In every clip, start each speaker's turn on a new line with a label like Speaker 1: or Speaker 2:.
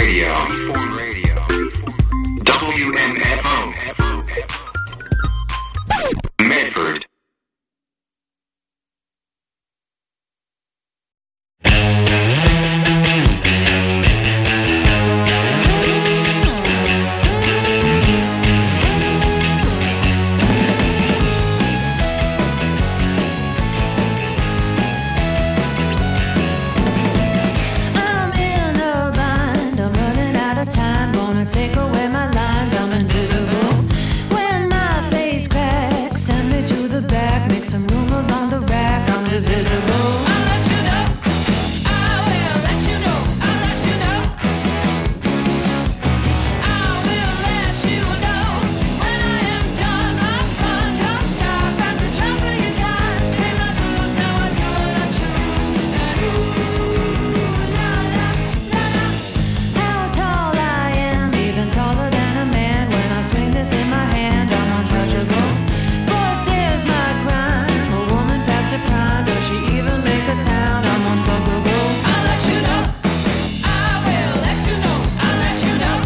Speaker 1: Radio. WMFO. Medford.
Speaker 2: Take away my lines, I'm invisible. When my face cracks, send me to the back. Make some room along the rack, I'm divisible. I'll let you know, I will let you know, I'll let you know. I will let you know. When I am done, my fun don't stop. At the drop of your gun, pay my dues, now I do what I choose. And ooh, la la la la. How tall I am, even taller than a man. When I swing this in my hand, I'm untouchable. But there's my crime, a woman past her prime. Does she even make a sound? I'm unfuckable. I'll let you know, I will let you know, I'll let you know.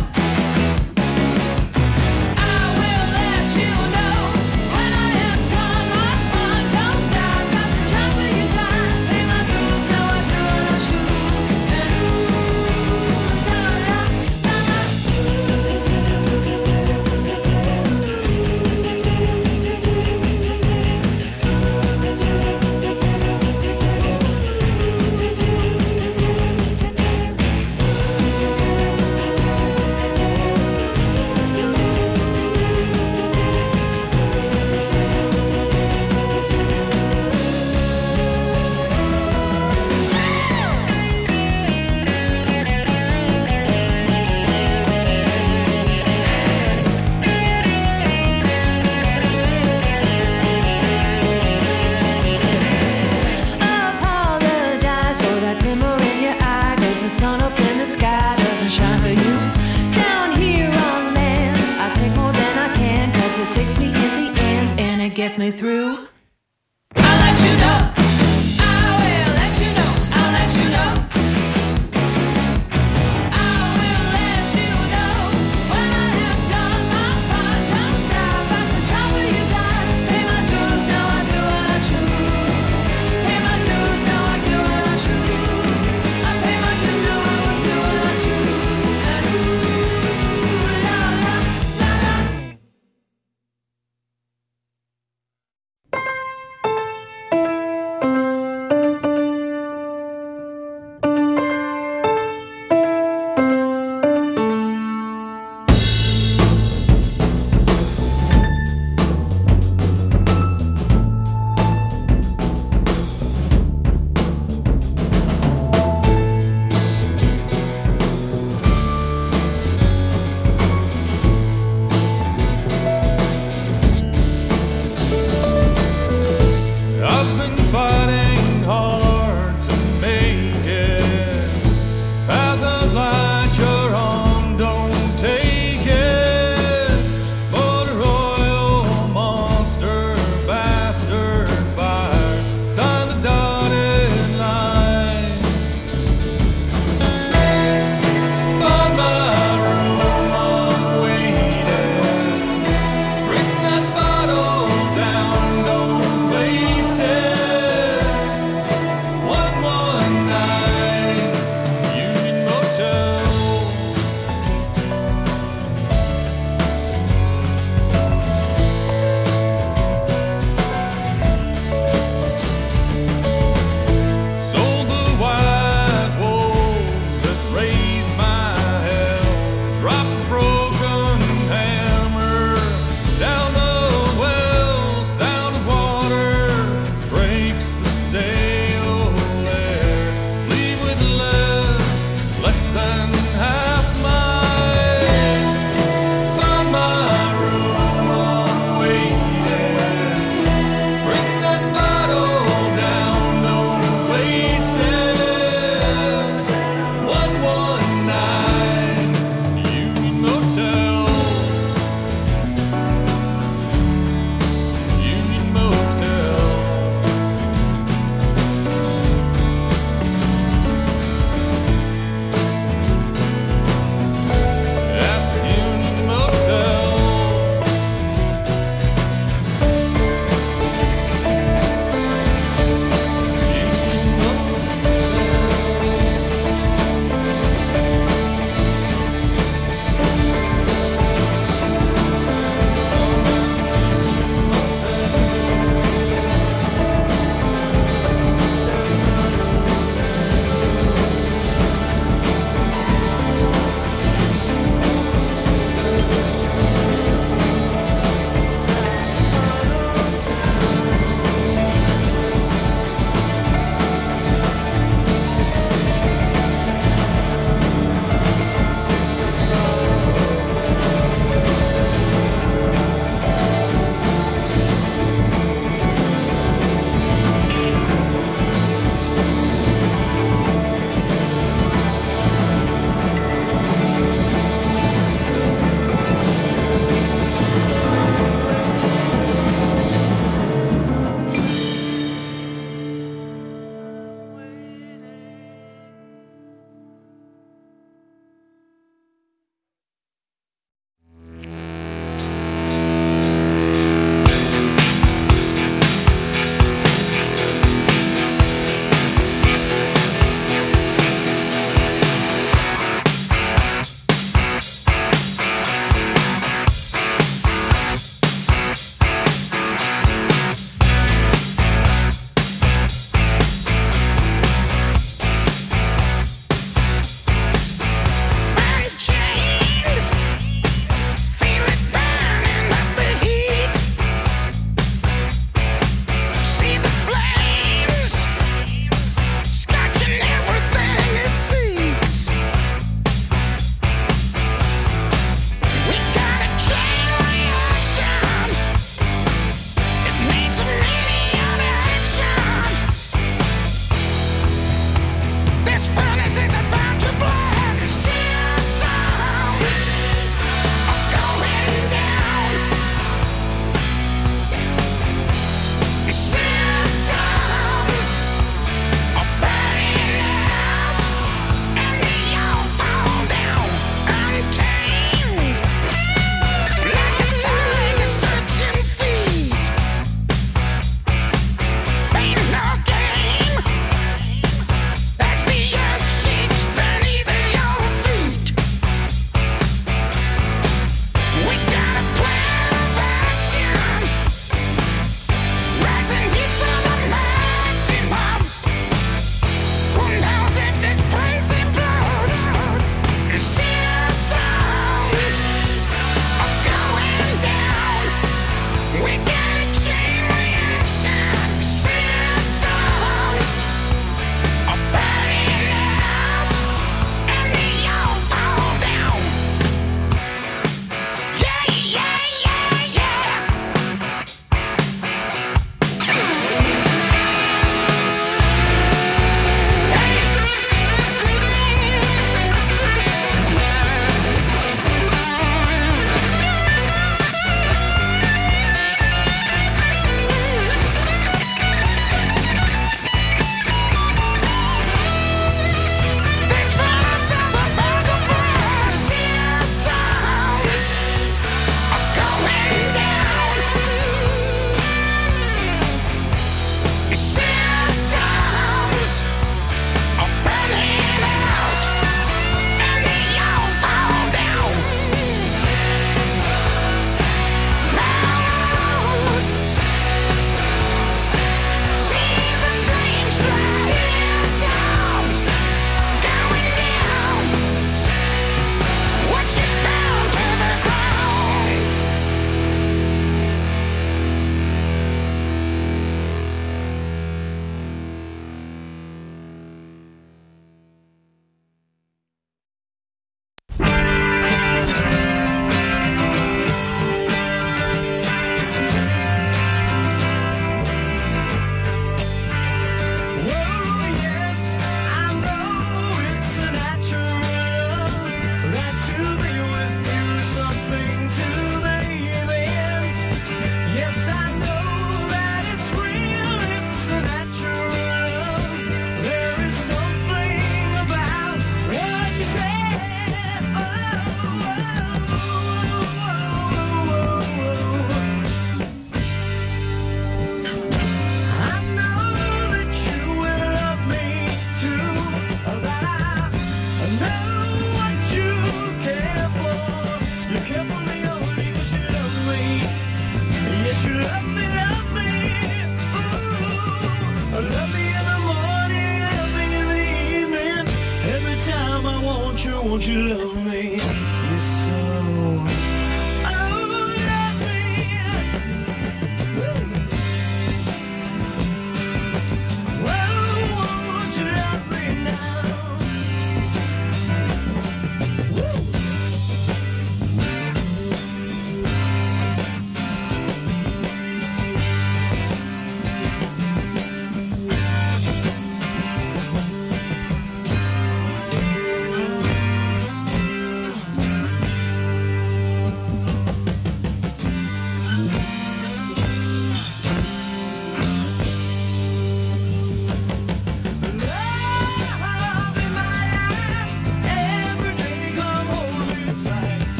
Speaker 2: I will let you know. When I am done, my fun don't stop. At the drop of your dime, pay my dues, now I do what I choose. And ooh, la la la la. Apologize for that glimmer in your eye, 'cause the sun up in the sky doesn't shine for you. Down here on land, I take more than I can, 'cause it takes me in the end and it gets me through. I'll let you know, I will let you know, I'll let you know. I will let you know. When I am done, my fun don't stop. At the drop of your dime, pay my dues, now I do what I choose. Pay my dues, now I do what I choose. I pay my dues, now I will do what I choose. And ooh, la la la la.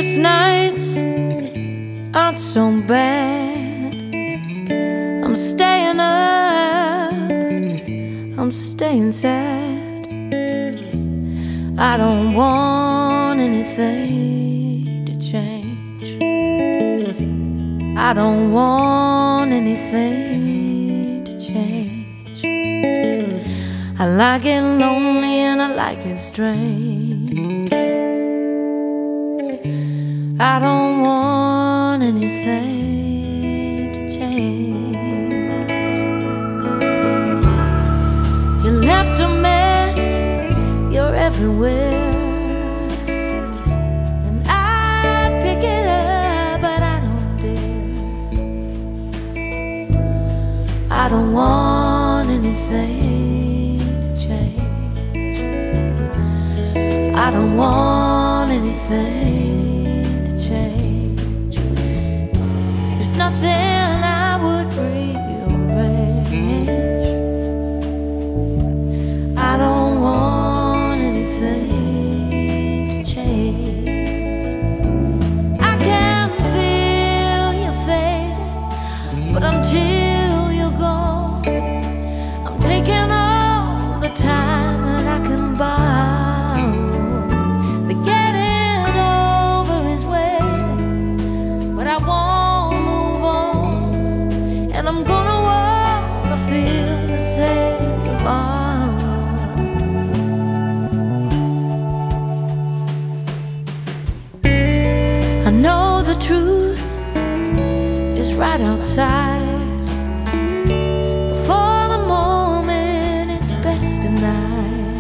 Speaker 2: sleepless nights aren't so bad. I'm staying up, I'm staying sad. I don't want anything to change. I don't want anything to change. I like it lonely and I like it strange. I don't want anything to change. You left a mess, you're everywhere, and I pick it up, but I don't dare. I don't want anything to change. I don't want anything to change. There's nothing I would rearrange. I don't want anything to change. I can feel you fading, but until you're gone, I'm taking all the time that I can borrow. The getting over is waiting, but I won't move on, and I'm gonna wanna feel the same tomorrow. I know the truth is right outside. Before the moment, it's best denied.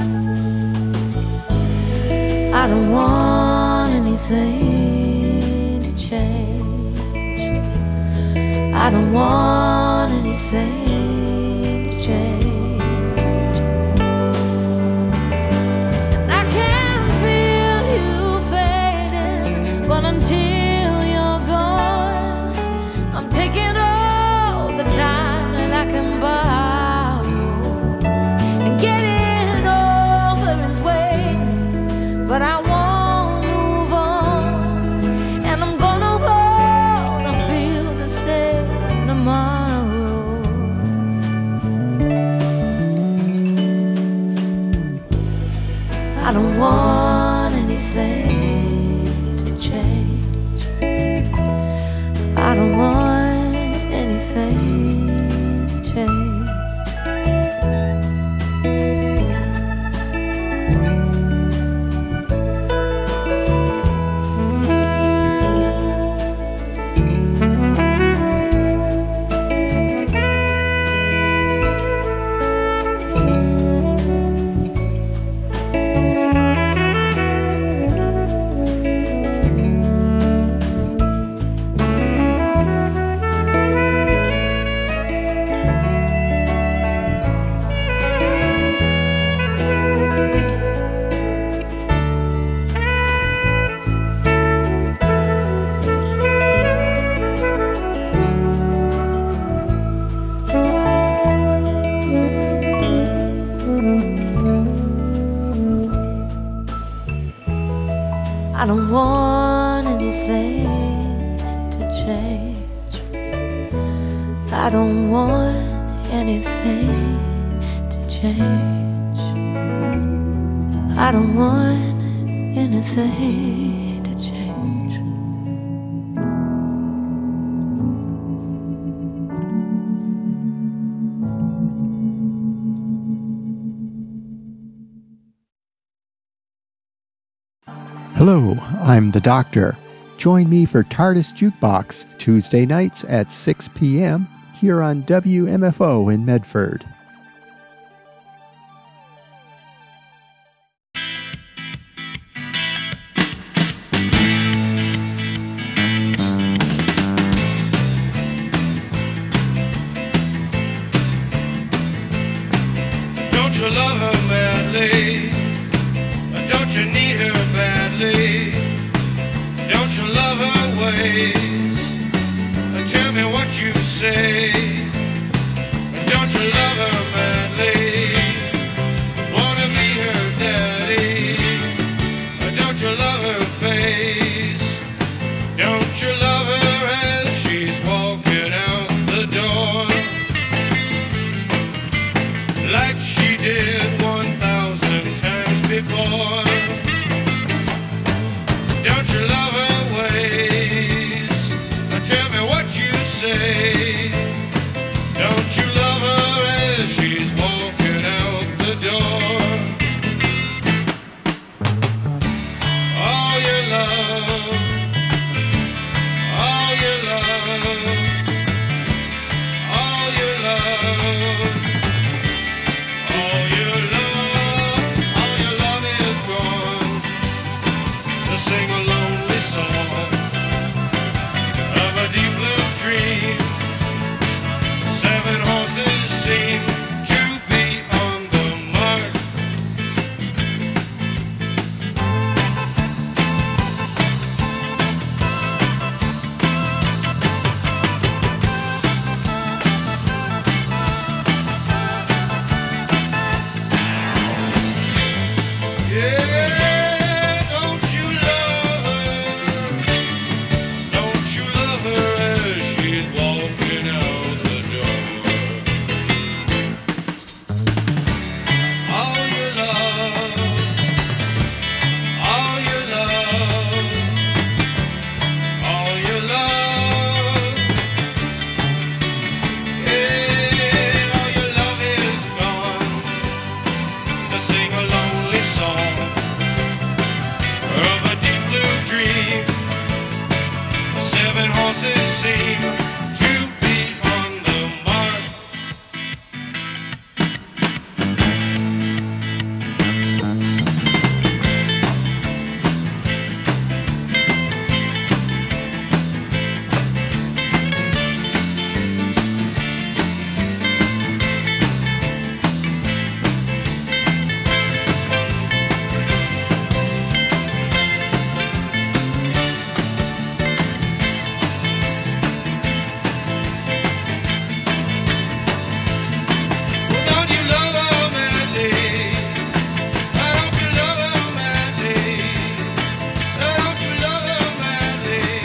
Speaker 2: I don't want anything to change. I don't want anything to change. And I can feel you fading, but until you're gone, I'm taking all the time that I can borrow. And getting over is waiting, but I won't move on, and I'm gonna wanna feel the same tomorrow. I don't want anything to change. I don't want anything to change. I don't want anything to change. I don't want anything to change. I don't want anything to change.
Speaker 3: Hello, I'm the Doctor. Join me for TARDIS Jukebox Tuesday nights at 6 p.m. here on WMFO in Medford.
Speaker 4: Don't you love her madly? Don't you need her badly? Don't you love her ways? Tell me what you say. Don't you love her madly? Wanna be her daddy? Don't you love her face? say, don't you love her as she's walking out the door? All your love, all your love, all your love, all your love, all your love is gone. So sing a lonely song of a deep blue dream. 7 horses seem to be on the mark. Yeah, don't you love her? Don't you love her as she's walking out the door? All your love, all your love, all your love. Yeah, all your love is gone. So sing a lonely song of a deep blue dream. 7 horses seem to be on the mark. Don't you love her madly? Don't you love her madly? Don't you love her madly?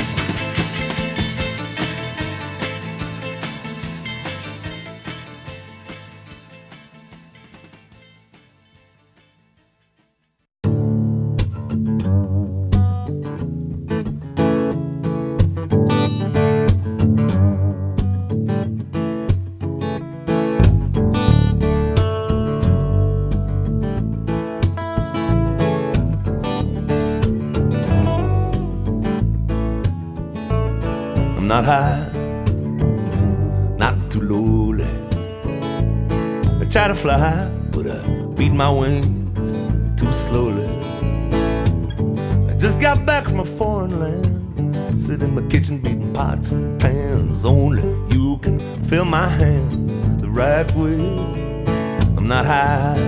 Speaker 5: I'm not high, not too lowly. I try to fly, but I beat my wings too slowly. I just got back from a foreign land, sit in my kitchen beating pots and pans. Only you can fill my hands the right way. I'm not high,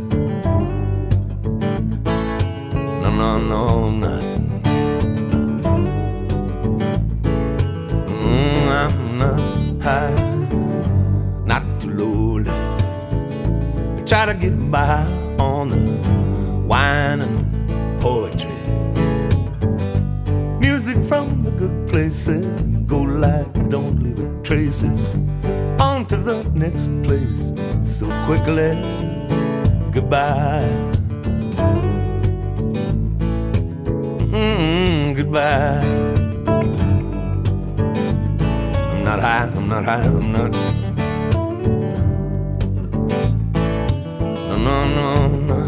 Speaker 5: no, no, no, I'm not. I'm not high, not too lowly. I try to get by on the wine and poetry. Music from the good places, go like don't leave a trace. It's on to the next place so quickly. Goodbye, goodbye. I'm not high, I'm not high, I'm not. No, no, no, no.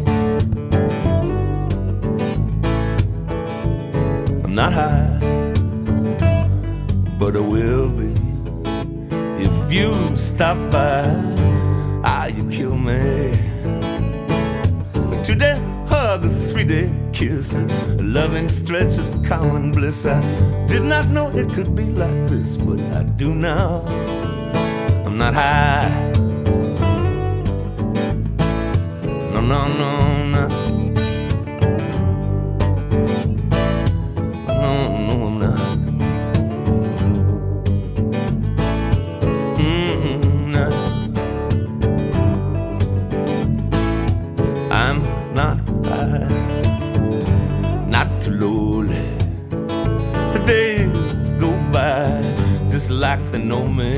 Speaker 5: I'm not high, but I will be if you stop by. Ah, you kill me. A 2-day hug, a 3-day kiss, a loving stretch of common bliss. I did not know it could be like this, but I do now. I'm not high, no, no, no, no. No, no, I'm not. No. I'm not high, not too lowly. The days go by just like they know me.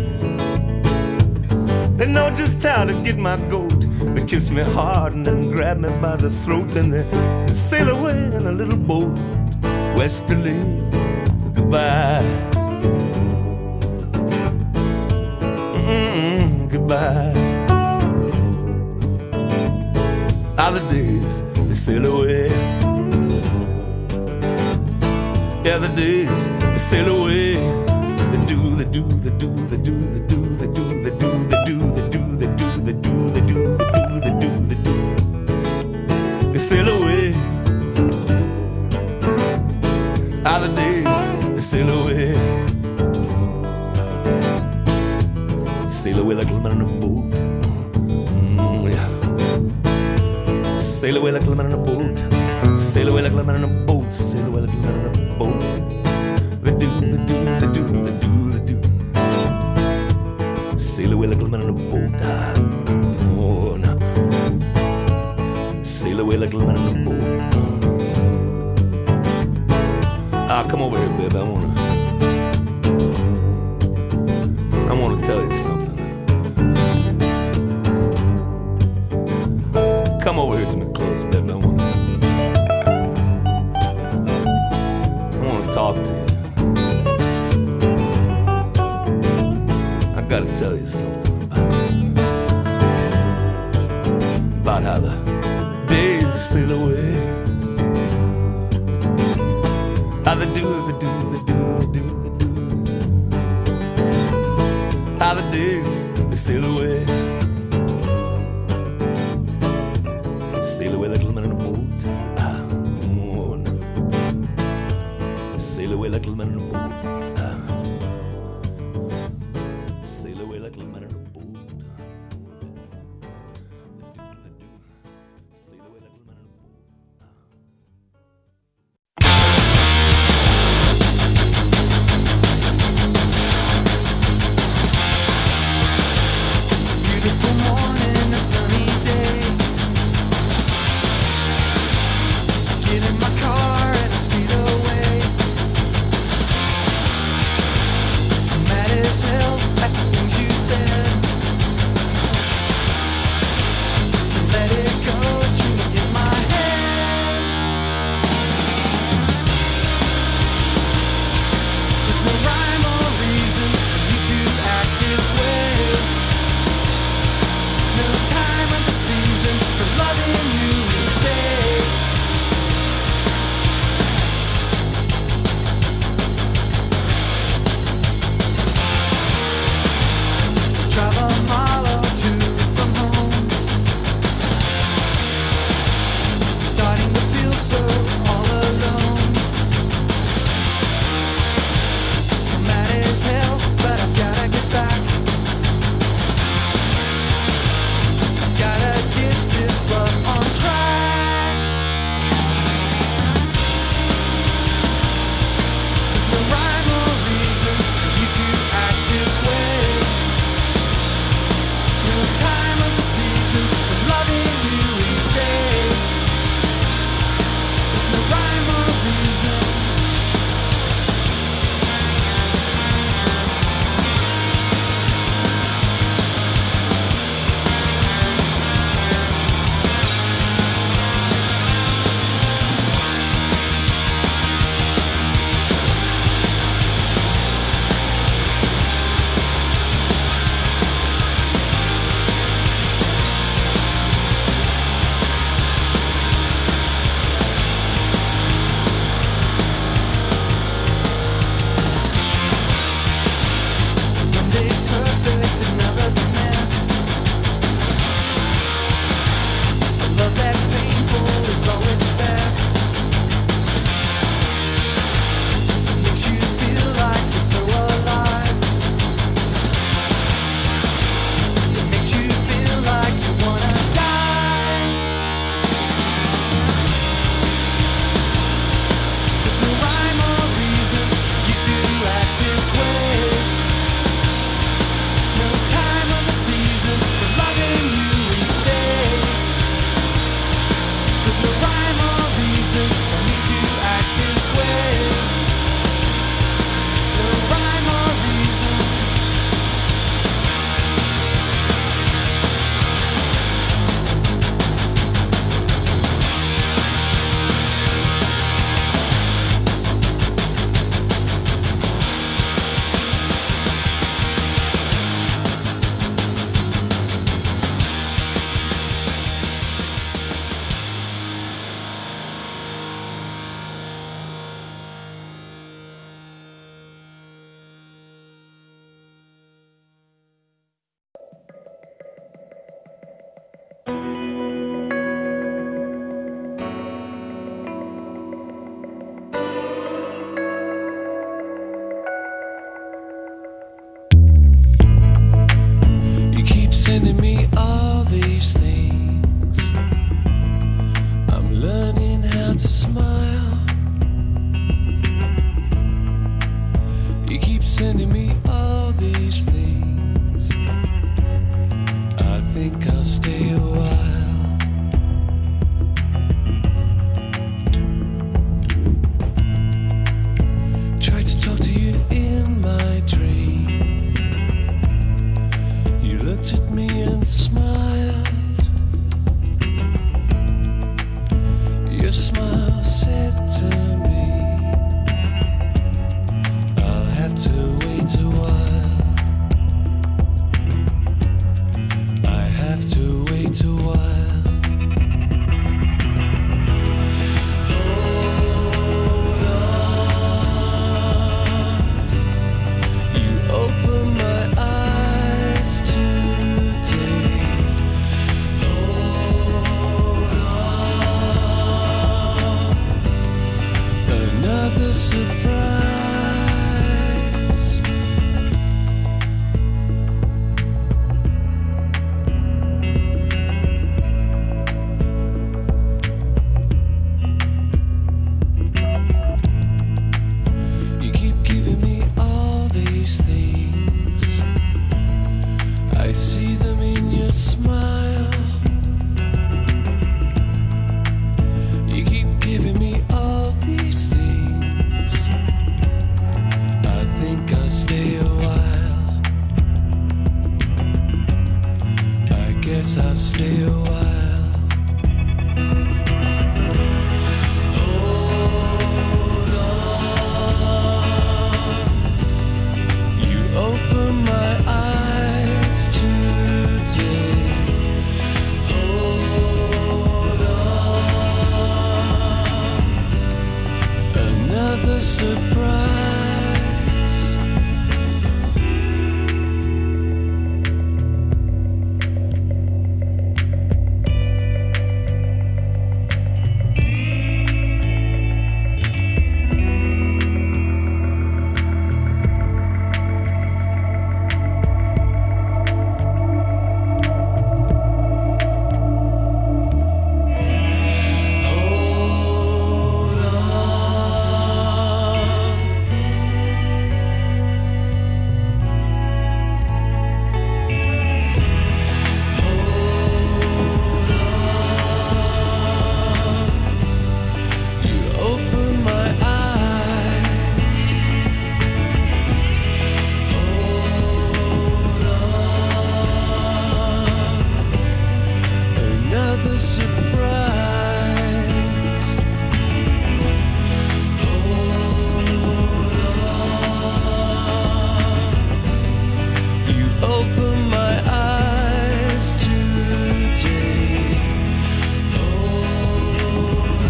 Speaker 5: They know just how to get my goat. They kiss me hard and then grab me by the throat. Then they sail away in a little boat westerly. Goodbye, do, the do, the do, the do, the do, the do, the do, the do, the do, the do, the do, the do, the do. They sail away. How the days they sail away. Sail away like a man on a boat. Yeah. Sail away like a man on a boat. Sail away like a man on a boat. Sail away like a man on a boat. The do, the do, the do, the do, the do. Sail away like a man on a boat. Oh no. Sail away like a man on a boat. Come over here, baby. I wanna tell you something. Come over here to me close, baby. I wanna talk to you. I gotta tell you something about how the days sail away. How they do, they do, they do, they do, they do. How the days they sail away. Sail away like a man on a boat. Oh, no. Sail away like a man on a boat. Sail away like a man on a boat. Sail away like a man on a boat.
Speaker 6: sending me all these things. I'm learning how to smile. You keep sending me all these things. I think I'll stay a while. Tried to talk to you in my dream. You looked at me and smiled. Your smile said to me, I'll have to wait a while. I have to wait a while. Hold on. You open my eyes today. Hold on. Another surprise. You keep giving me all these things. I see them in your smile. You keep giving me all these things. I think I'll stay a while. I guess I'll stay a while. Hold on. You open my eyes today. Hold on. Another surprise. Hold on. Hold on. You open my eyes. Hold on. Another surprise. Hold on. You open my eyes today. Hold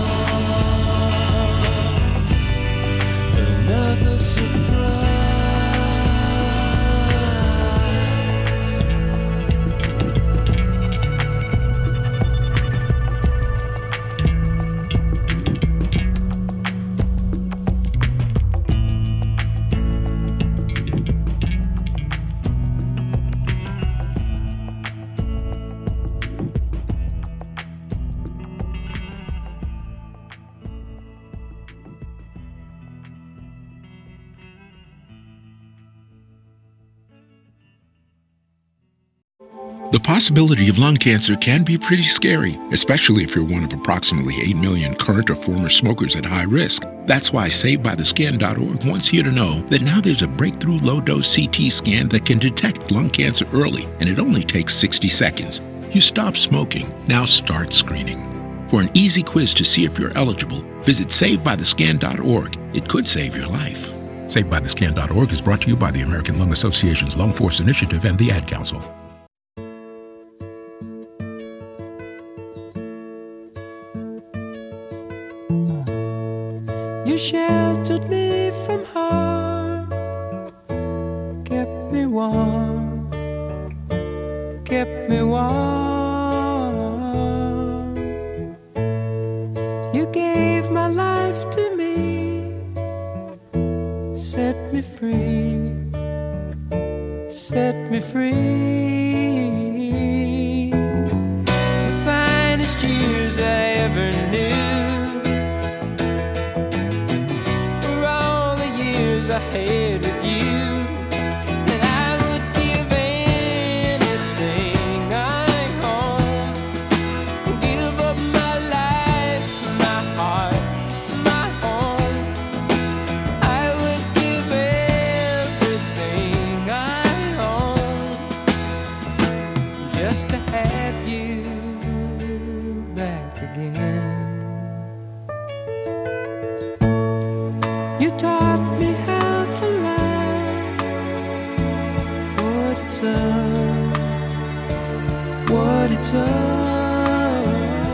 Speaker 6: on. Another surprise.
Speaker 7: The possibility of lung cancer can be pretty scary, especially if you're one of approximately 8 million current or former smokers at high risk. That's why SaveByTheScan.org wants you to know that now there's a breakthrough low-dose CT scan that can detect lung cancer early, and it only takes 60 seconds. You stop smoking, now start screening. For an easy quiz to see if you're eligible, visit SaveByTheScan.org. It could save your life. SaveByTheScan.org is brought to you by the American Lung Association's Lung Force Initiative and the Ad Council.
Speaker 2: You sheltered me from harm, kept me warm, kept me warm. You gave my life to me, set me free, set me free.
Speaker 6: answer what it's up.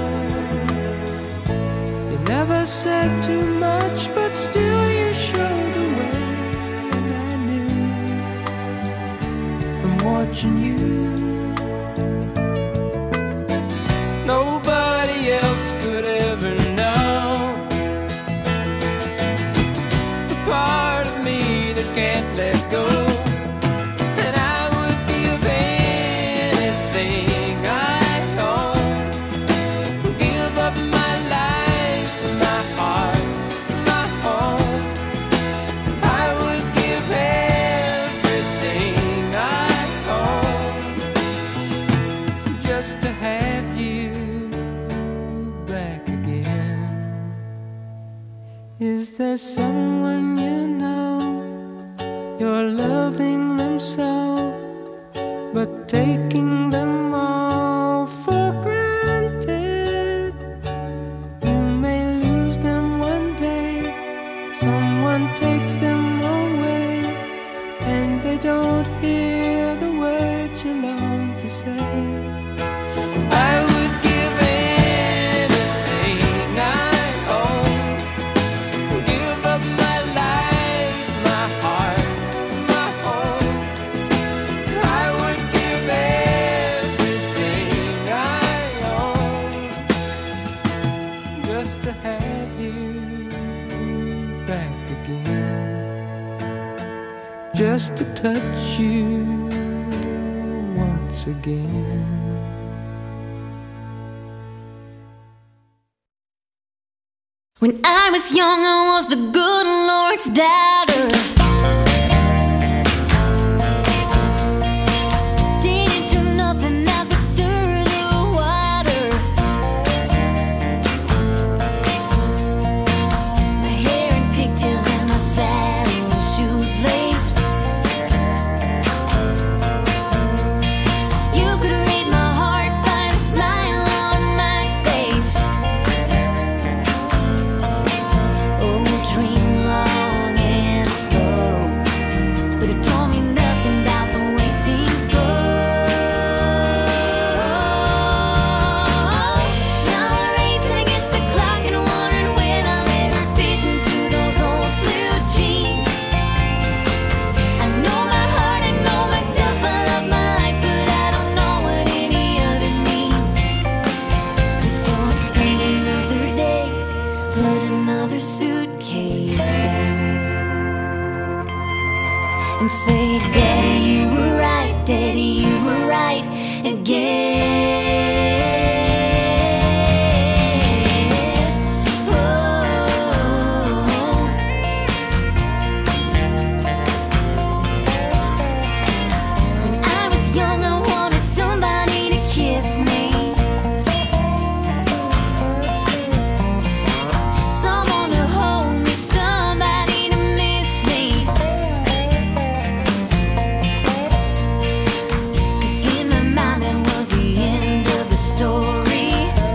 Speaker 6: You never said too much, but still you showed the way, and I knew from watching you. Nobody else could ever know the part of me that can't let go. And I would give anything I own, give up my life, my heart, my home. I would give everything I own just to have you back again. Is there someone you know, you're loving them so, but taking them all for granted? You may lose them one day, someone takes them away, and they don't hear the words you long to say. I would give anything I own, give up my life, my heart, my home. I would give everything I own just to have you back again, just to touch you once again.
Speaker 2: When I was young, I was the good Lord's daughter. Didn't do nothing that would stir the water. My hair in pigtails and my saddle shoes laced. You could read my heart by the smile on my face. Oh, dream long and slow, but it told me nothing about the way things go. Now I'm racing against the clock and wondering when I'll ever fit into those old blue jeans. I know my heart, I know myself, I love my life, but I don't know what any of it means. And so I spend another day, put another suitcase down, and say, Daddy, you were right, Daddy, you were right again. Oh. When I was young, I wanted somebody to kiss me, someone to hold me, somebody to miss me. 'Cause in my mind that was the end of the story.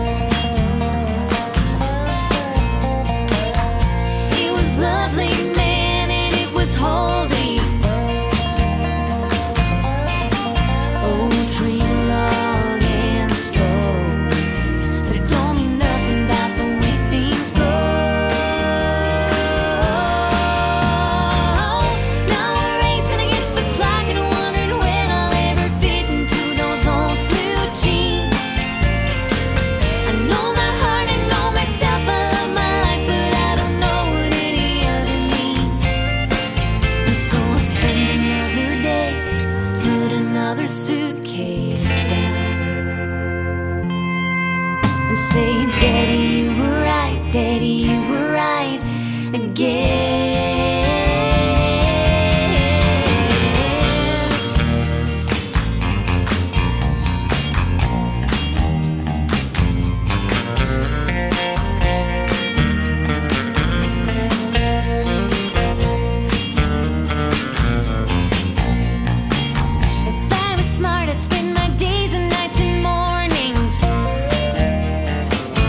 Speaker 2: It was lovely, man, and it was holy. Oh, dream long and slow, but it told me nothing about the way things go. Now I'm racing against the clock and wondering when I'll ever fit into those old blue jeans. I know my heart, I know myself, I love my life, but I don't know what any of it means. And so I spend another day, put another suitcase down, and say, Daddy, you were right, Daddy, you were right again. If I was smart, I'd spend my days and nights and mornings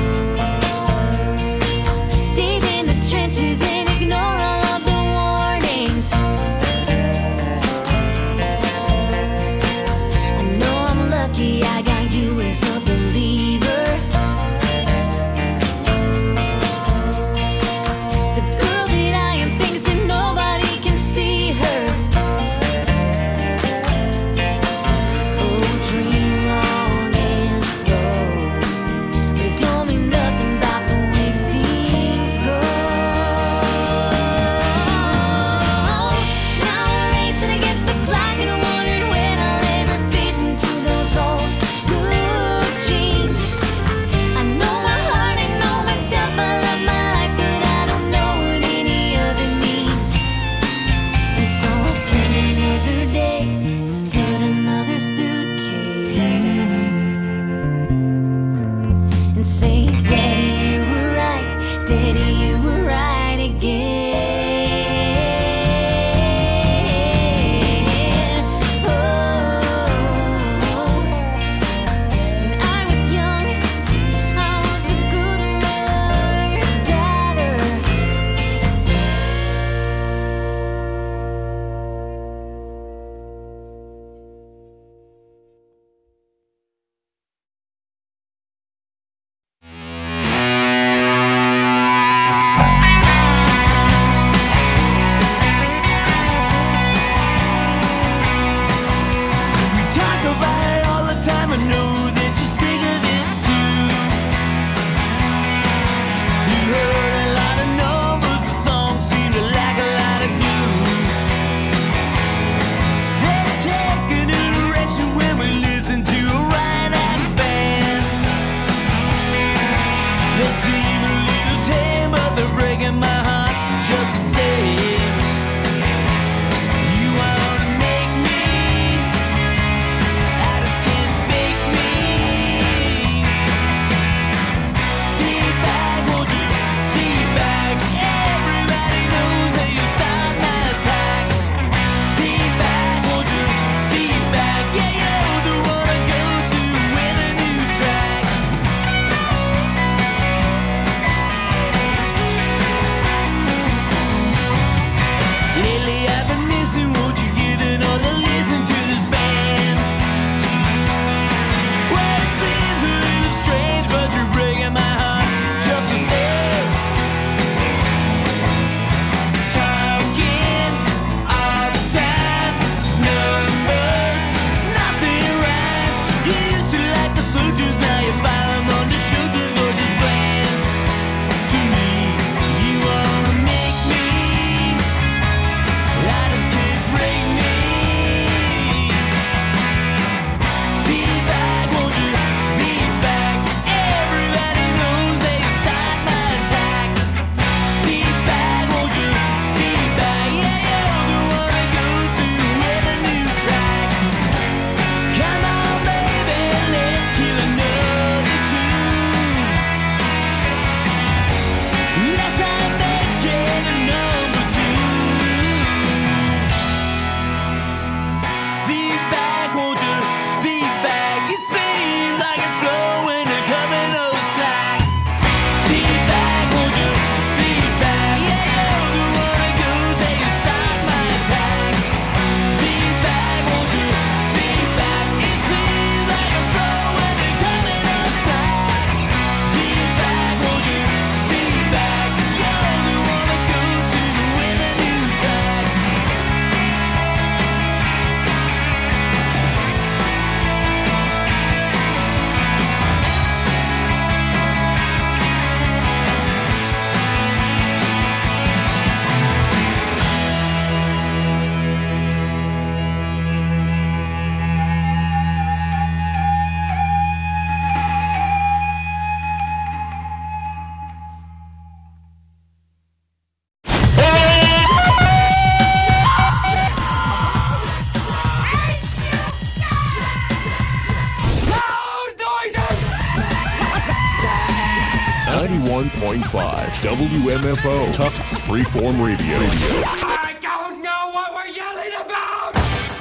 Speaker 8: 101.5 WMFO Tufts Freeform Radio.
Speaker 2: I don't know what we're yelling about!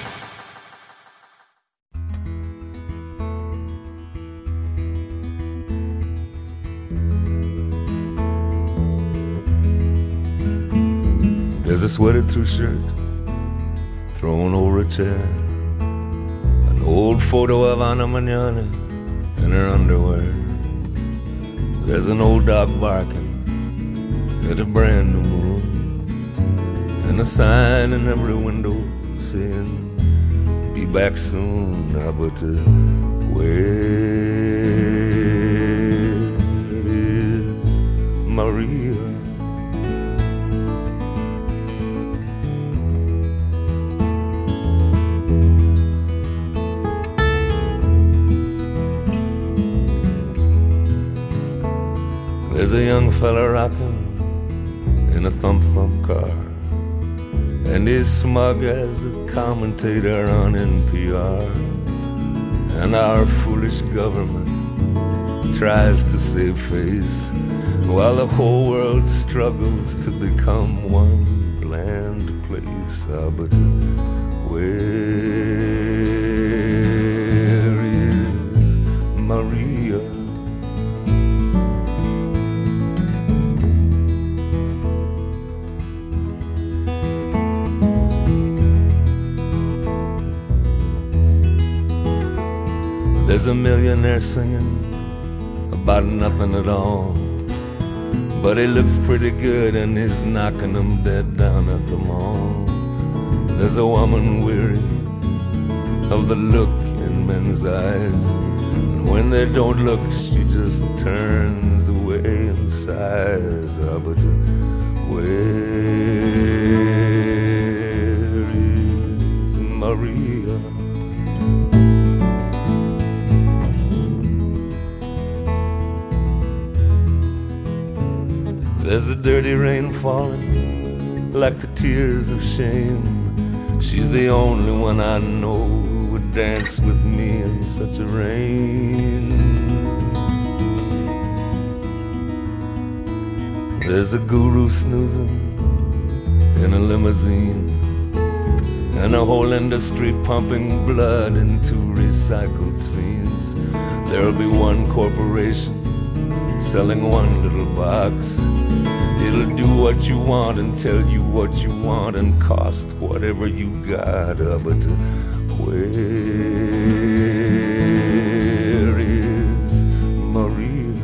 Speaker 5: There's a sweated through shirt thrown over a chair, an old photo of Ana Mañana in her underwear. There's an old dog barking at a brand new moon, and a sign in every window saying, "Be back soon." But where is Maria? There's a young fella rocking in a thump-thump car, and he's smug as a commentator on NPR. And our foolish government tries to save face, while the whole world struggles to become one bland place. But where is Maria? There's a millionaire singing about nothing at all, but he looks pretty good and he's knocking them dead down at the mall. There's a woman weary of the look in men's eyes, and when they don't look, she just turns away and sighs. But where is Maria? There's a dirty rain falling like the tears of shame. She's the only one I know who would dance with me in such a rain. There's a guru snoozing in a limousine, and a whole industry pumping blood into recycled scenes. There'll be one corporation selling one little box. It'll do what you want and tell you what you want and cost whatever you got. But where is Maria?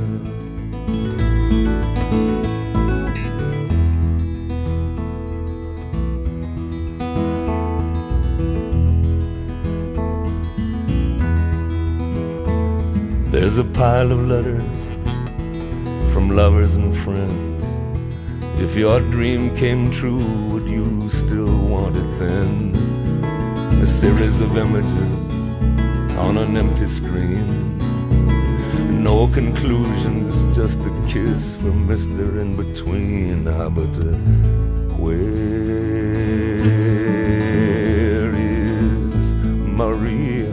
Speaker 5: There's a pile of letters from lovers and friends. If your dream came true, would you still want it then? A series of images on an empty screen. No conclusions, just a kiss from Mr. In Between. But where is Maria?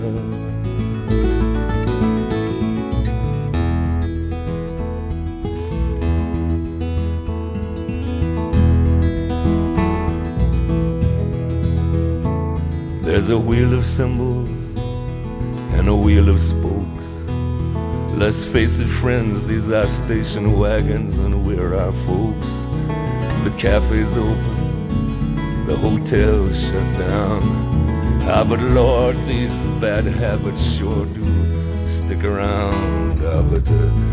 Speaker 5: There's a wheel of symbols and a wheel of spokes. Let's face it, friends, these are station wagons and we're our folks. The cafe's open, the hotel's shut down. But Lord, these bad habits sure do stick around. But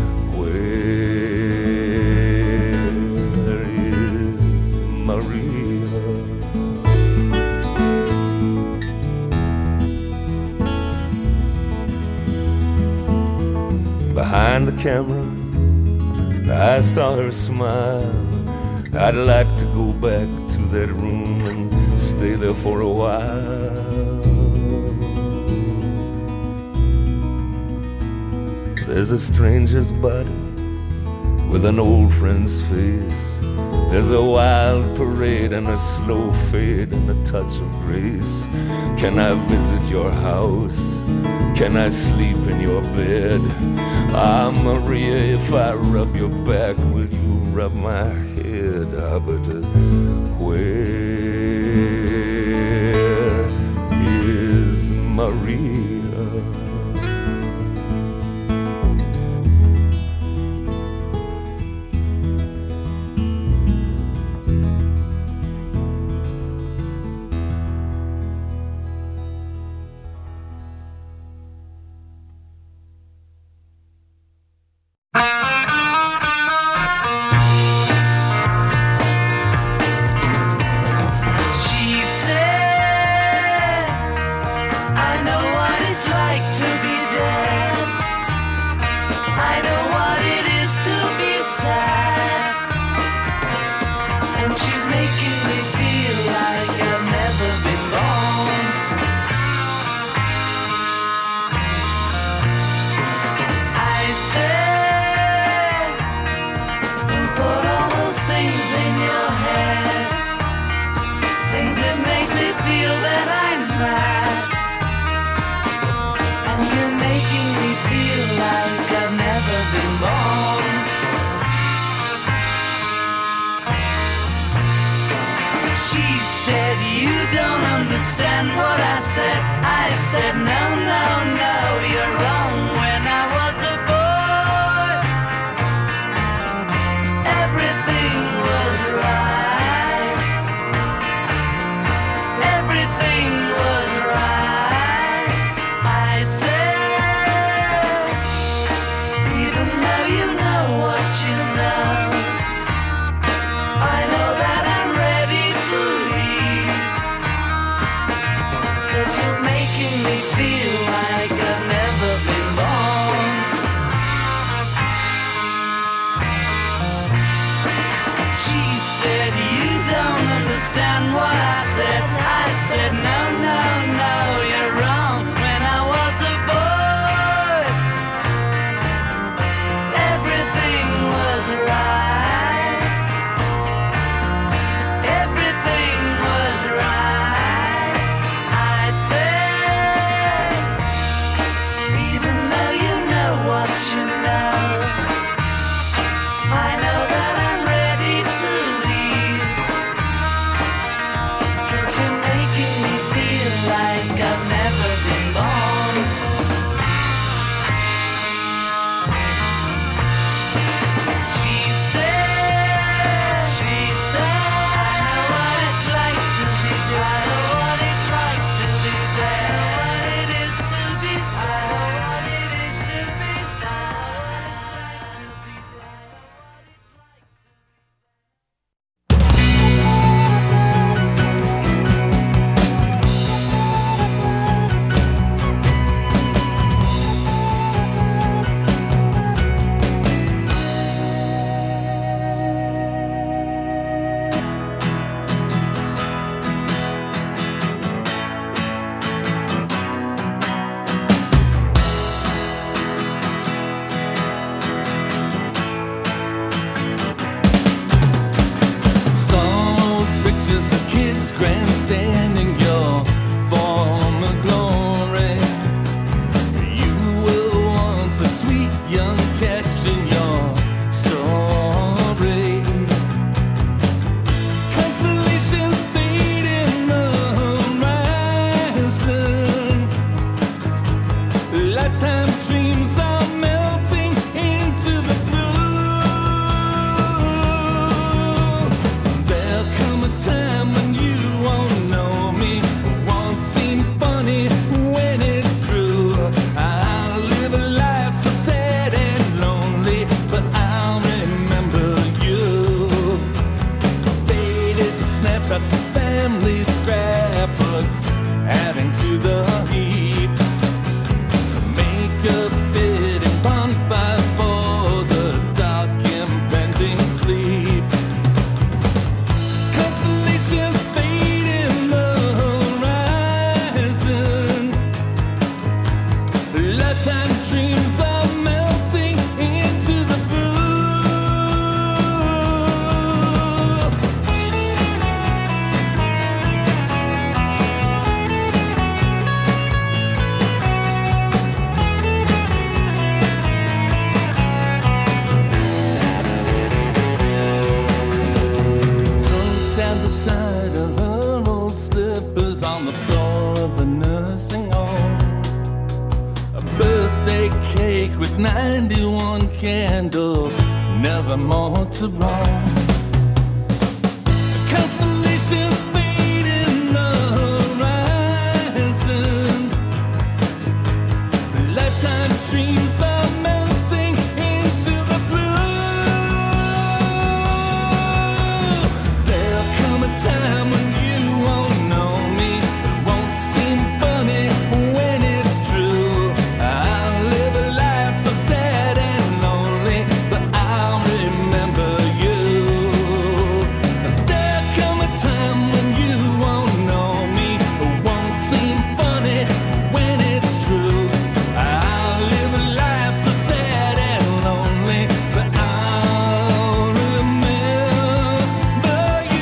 Speaker 5: where is Maria? Behind the camera, I saw her smile. I'd like to go back to that room and stay there for a while. There's a stranger's body with an old friend's face, There's a wild parade and a slow fade and a touch of grace. Can I visit your house? Can I sleep in your bed? Ah, Maria, if I rub your back, will you rub my head? Ah, but where is Maria?
Speaker 2: She said, I know what it's like to be dead. I know what it is to be sad. And she's making me feel like I've never been born. I said, put all those things in your head, things that make me feel that I'm mad. And you're making me feel like I've never been born. She said, you don't understand what I said. I said, no, no, no, you're wrong. When I was a boy, everything was right. Everything was right. I said, even though you know what you know, I know that I'm ready to leave. 'Cause you're making me feel like I've never been born. She said, you don't understand what I said. I said, no, no, no, you're wrong. When I was a boy, everything was right. Everything was right. I said,
Speaker 6: with 91 candles, never more to roam. Constellations fade in the horizon. Lifetime dreams are melting into the blue. There'll come a time when you won't know me. It won't seem funny when it's true. I'll live a life so sad and lonely, but I'll remember you. There'll come a time when you won't know me. It won't seem funny when it's true. I'll live a life so sad and lonely, but I'll remember you.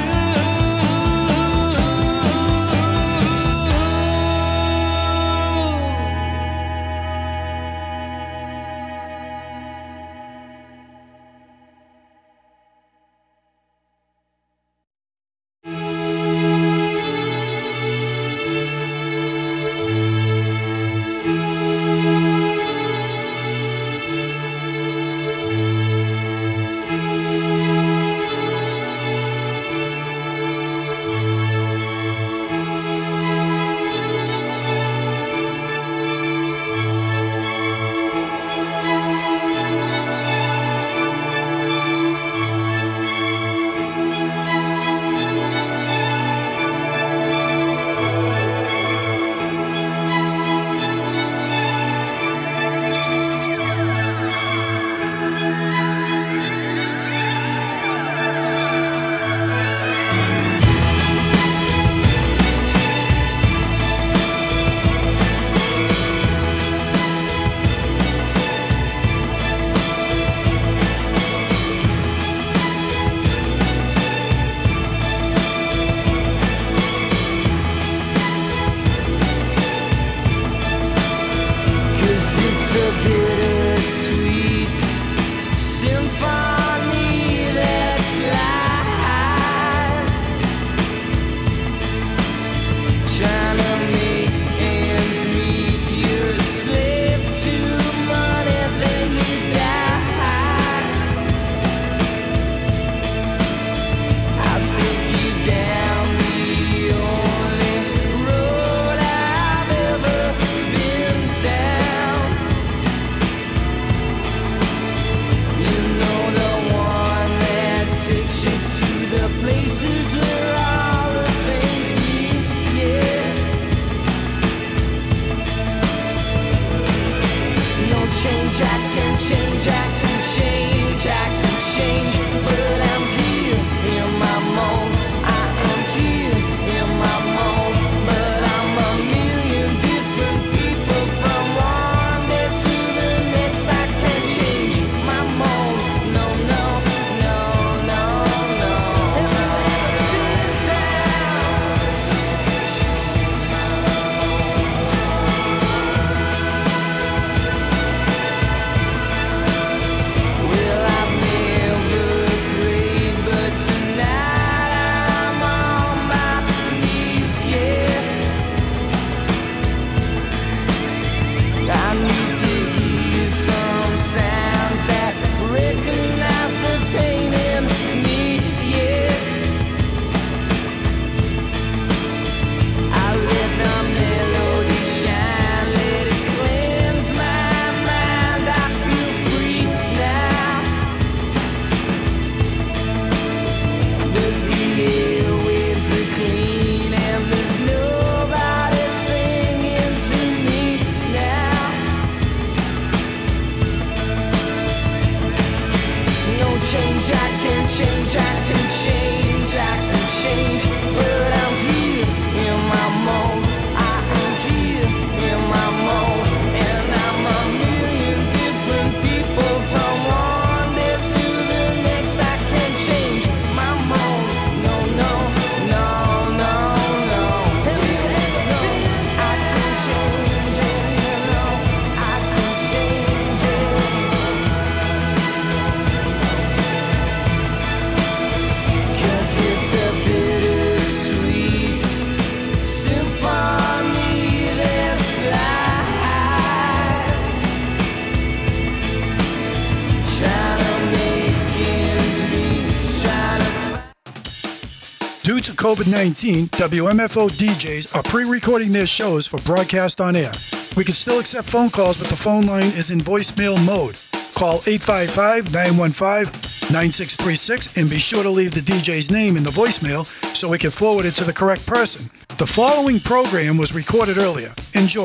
Speaker 6: Cause it's a bittersweet symphony that's live, trying to make ends meet. You're a slave to money, then you die. I'll take you down the only road I've ever been down. You know, the one that takes you to the places where all the things meet, yeah. No change, I can change, I can change, I can change. But I'm here in my mold, I am here in my mold. But I'm a million different people from one day to the next. I can't change my mold, no, no, no, no, no. Have you ever been down?
Speaker 9: to COVID-19, WMFO DJs are pre-recording their shows for broadcast on air. We can still accept phone calls, but the phone line is in voicemail mode. Call 855-915-9636 and be sure to leave the DJ's name in the voicemail so we can forward it to the correct person. The following program was recorded earlier. Enjoy.